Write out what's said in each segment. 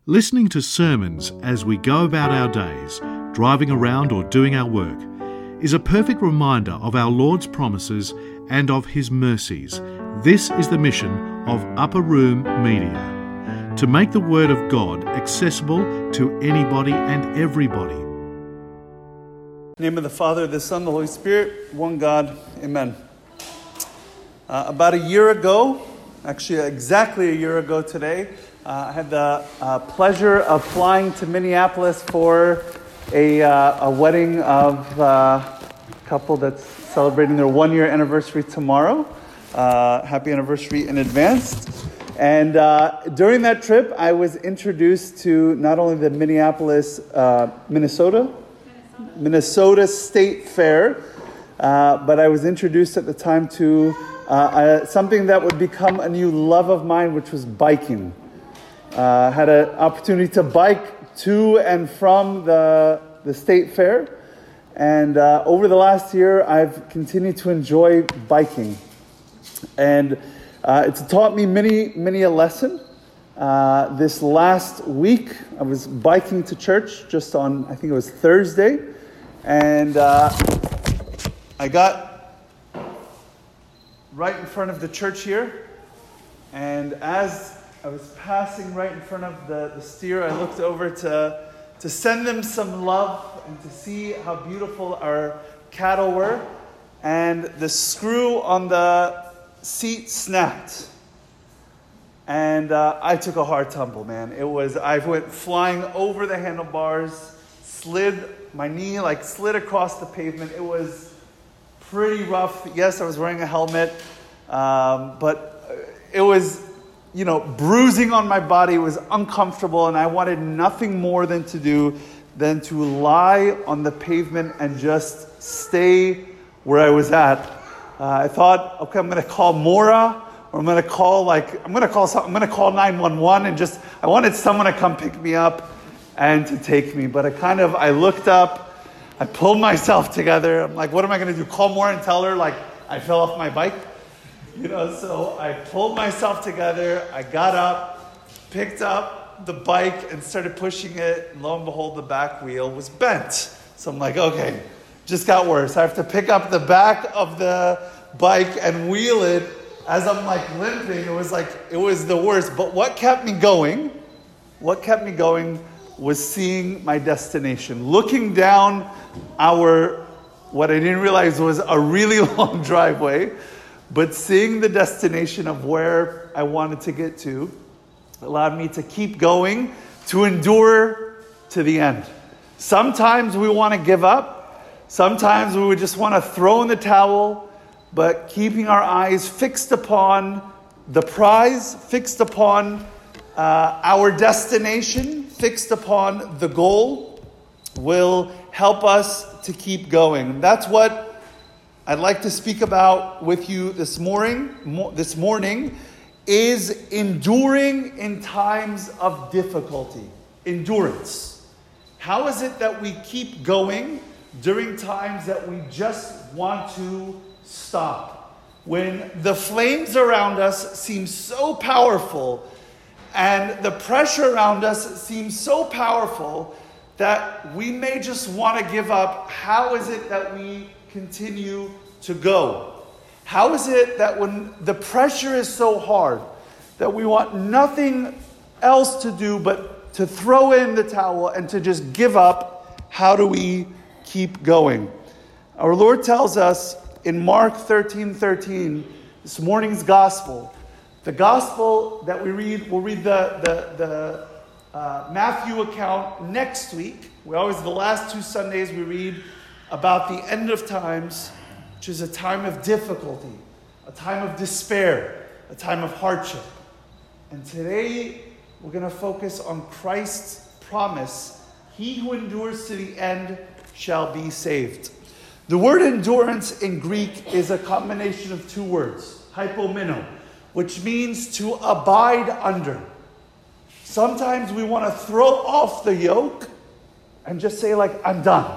Listening to sermons as we go about our days, driving around or doing our work, is a perfect reminder of our Lord's promises and of His mercies. This is the mission of Upper Room Media, to make the Word of God accessible to anybody and everybody. In the name of the Father, the Son, the Holy Spirit, one God, amen. About a year ago, actually exactly a year ago today, I had the pleasure of flying to Minneapolis for a wedding of a couple that's celebrating their 1-year anniversary tomorrow. Happy anniversary in advance. And during that trip, I was introduced to not only the Minnesota State Fair, but I was introduced at the time to something that would become a new love of mine, which was biking. Had an opportunity to bike to and from the state fair. And over the last year, I've continued to enjoy biking. And it's taught me many a lesson. This last week, I was biking to church just on, I think it was Thursday. And I got right in front of the church here. And as I was passing right in front of the steer, I looked over to send them some love and to see how beautiful our cattle were. And the screw on the seat snapped. And I took a hard tumble, man. I went flying over the handlebars, my knee slid across the pavement. It was pretty rough. Yes, I was wearing a helmet, but it was, bruising on my body. It was uncomfortable, and I wanted nothing more than to lie on the pavement and just stay where I was at. I thought, okay, I'm going to call Mora, or I'm going to call 911, and I wanted someone to come pick me up and to take me. But I looked up, I pulled myself together. I'm like, what am I going to do? Call Mora and tell her I fell off my bike? So I pulled myself together, I got up, picked up the bike and started pushing it, and lo and behold, the back wheel was bent. So I'm like, okay, just got worse. I have to pick up the back of the bike and wheel it as I'm limping. It was the worst. But what kept me going was seeing my destination. Looking down what I didn't realize was a really long driveway, but seeing the destination of where I wanted to get to allowed me to keep going, to endure to the end. Sometimes we want to give up. Sometimes we would just want to throw in the towel, but keeping our eyes fixed upon the prize, fixed upon our destination, fixed upon the goal, will help us to keep going. And that's what I'd like to speak about with you this morning is enduring in times of difficulty. Endurance. How is it that we keep going during times that we just want to stop? When the flames around us seem so powerful and the pressure around us seems so powerful that we may just want to give up. How is it that we continue to go? How is it that when the pressure is so hard that we want nothing else to do but to throw in the towel and to just give up? How do we keep going? Our Lord tells us in Mark 13:13, this morning's gospel, the gospel that we'll read the Matthew account next week. The last 2 Sundays we read about the end of times, which is a time of difficulty, a time of despair, a time of hardship. And today we're going to focus on Christ's promise, he who endures to the end shall be saved. The word endurance in Greek is a combination of 2 words, hypomeno, which means to abide under. Sometimes we want to throw off the yoke and just say I'm done.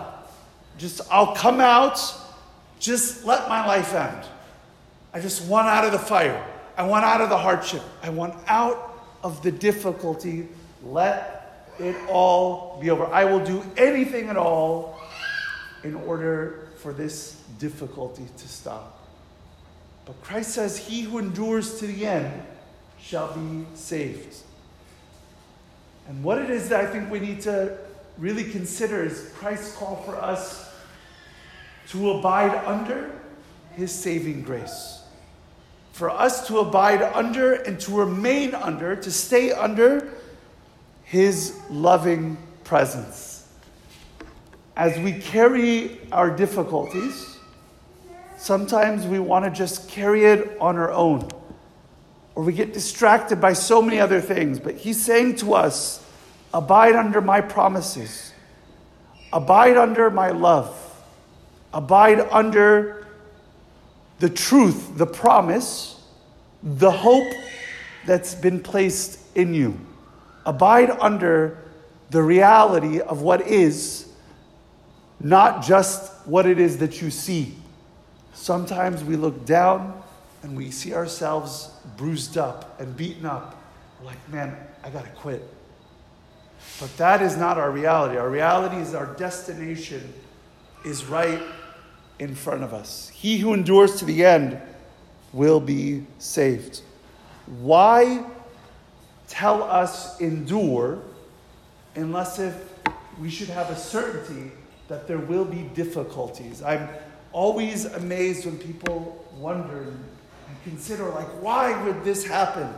I'll come out, just let my life end. I just want out of the fire. I want out of the hardship. I want out of the difficulty. Let it all be over. I will do anything at all in order for this difficulty to stop. But Christ says, he who endures to the end shall be saved. And what it is that I think we need to really consider is Christ's call for us to abide under his saving grace. For us to abide under and to remain under, to stay under his loving presence. As we carry our difficulties, sometimes we want to just carry it on our own. Or we get distracted by so many other things. But he's saying to us, abide under my promises. Abide under my love. Abide under the truth, the promise, the hope that's been placed in you. Abide under the reality of what is, not just what it is that you see. Sometimes we look down and we see ourselves bruised up and beaten up. We're like, man, I gotta quit. But that is not our reality. Our reality is our destination is right in front of us. He who endures to the end will be saved. Why tell us endure unless if we should have a certainty that there will be difficulties? I'm always amazed when people wonder and consider, like, why would this happen?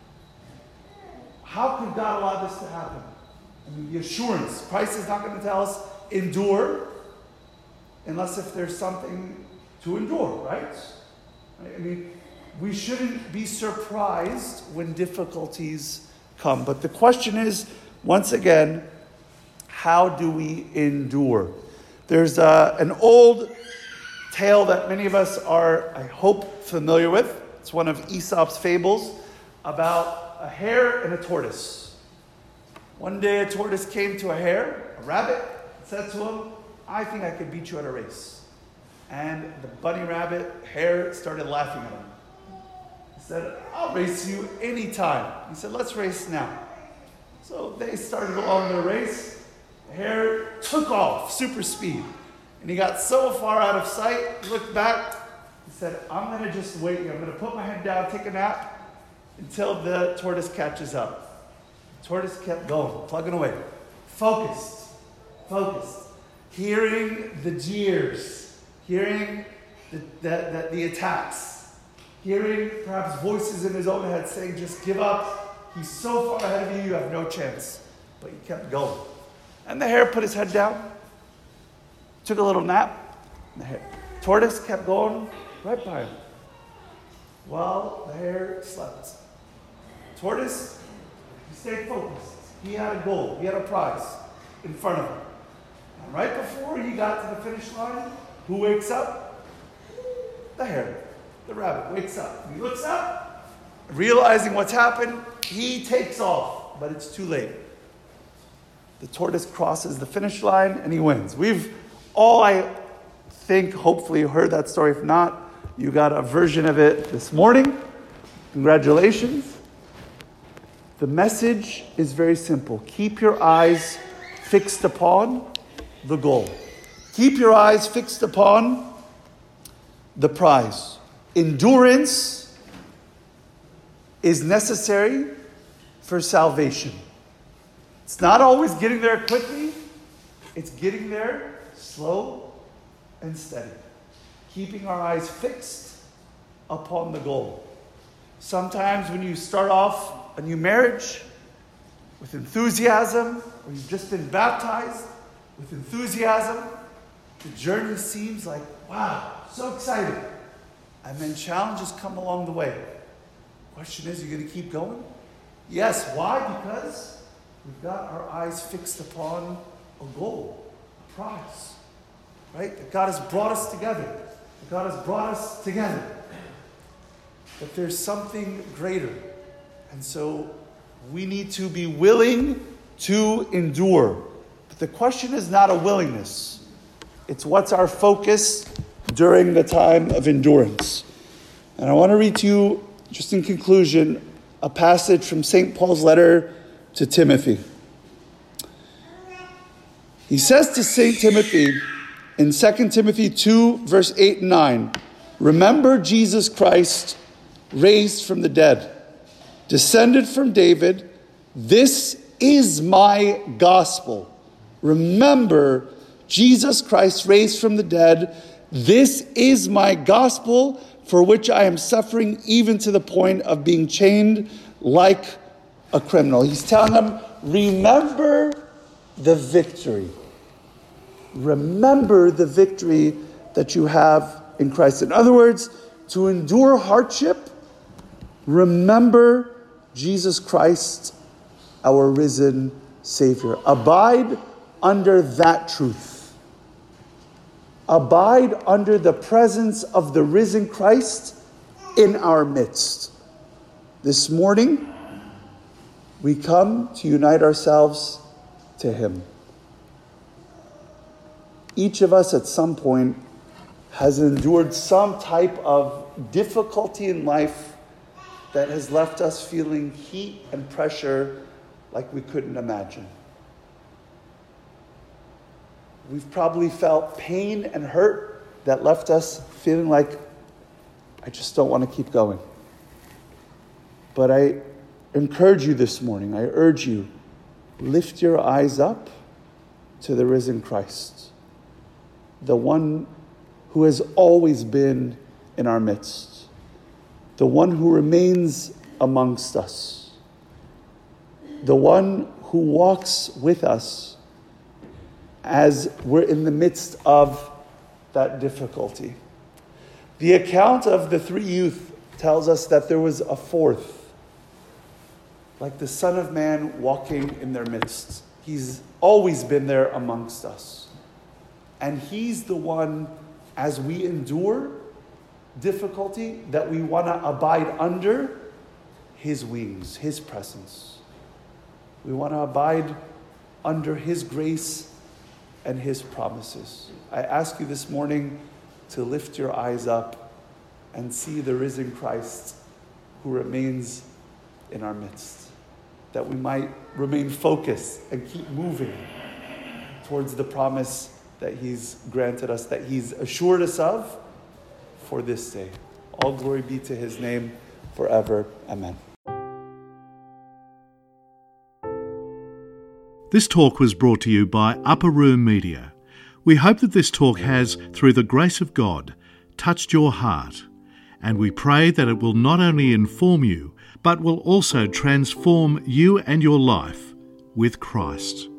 How could God allow this to happen? I mean, the assurance. Christ is not going to tell us endure unless if there's something to endure, right? I mean, we shouldn't be surprised when difficulties come. But the question is, once again, how do we endure? There's an old tale that many of us are, I hope, familiar with. It's one of Aesop's fables about a hare and a tortoise. One day a tortoise came to a rabbit, and said to him, I think I could beat you at a race. And the bunny rabbit, hare, started laughing at him. He said, I'll race you anytime. He said, let's race now. So they started along their race. The hare took off, super speed. And he got so far out of sight, he looked back, he said, I'm going to just wait here. I'm going to put my head down, take a nap, until the tortoise catches up. The tortoise kept going, plugging away. Focused. Hearing the jeers, hearing the attacks, hearing perhaps voices in his own head saying, just give up. He's so far ahead of you, you have no chance. But he kept going. And the hare put his head down, took a little nap. The tortoise kept going right by him while the hare slept. Tortoise, he stayed focused. He had a goal. He had a prize in front of him. And right before he got to the finish line, who wakes up? The hare. The rabbit wakes up. He looks up, realizing what's happened, he takes off, but it's too late. The tortoise crosses the finish line and he wins. We've all, I think, hopefully heard that story. If not, you got a version of it this morning. Congratulations. The message is very simple. Keep your eyes fixed upon the goal. Keep your eyes fixed upon the prize. Endurance is necessary for salvation. It's not always getting there quickly. It's getting there slow and steady. Keeping our eyes fixed upon the goal. Sometimes when you start off a new marriage with enthusiasm, or you've just been baptized with enthusiasm, the journey seems like, wow, so exciting. And then challenges come along the way. The question is, are you going to keep going? Yes. Why? Because we've got our eyes fixed upon a goal, a prize. Right? That God has brought us together. That God has brought us together. That there's something greater. And so we need to be willing to endure. But the question is not a willingness. It's what's our focus during the time of endurance. And I want to read to you, just in conclusion, a passage from St. Paul's letter to Timothy. He says to St. Timothy in 2 Timothy 2, verse 8 and 9, remember Jesus Christ, raised from the dead, descended from David. This is my gospel. Remember Jesus Christ, raised from the dead. This is my gospel, for which I am suffering even to the point of being chained like a criminal. He's telling them, remember the victory. Remember the victory that you have in Christ. In other words, to endure hardship, remember Jesus Christ, our risen Savior. Abide under that truth. Abide under the presence of the risen Christ in our midst. This morning, we come to unite ourselves to Him. Each of us at some point has endured some type of difficulty in life that has left us feeling heat and pressure like we couldn't imagine. We've probably felt pain and hurt that left us feeling like, I just don't want to keep going. But I encourage you this morning, I urge you, lift your eyes up to the risen Christ, the one who has always been in our midst, the one who remains amongst us, the one who walks with us as we're in the midst of that difficulty. The account of the three youth tells us that there was a fourth, like the Son of Man walking in their midst. He's always been there amongst us. And He's the one, as we endure difficulty, that we want to abide under His wings, His presence. We want to abide under His grace and His promises. I ask you this morning to lift your eyes up and see the risen Christ who remains in our midst, that we might remain focused and keep moving towards the promise that He's granted us, that He's assured us of for this day. All glory be to His name forever. Amen. This talk was brought to you by Upper Room Media. We hope that this talk has, through the grace of God, touched your heart, and we pray that it will not only inform you, but will also transform you and your life with Christ.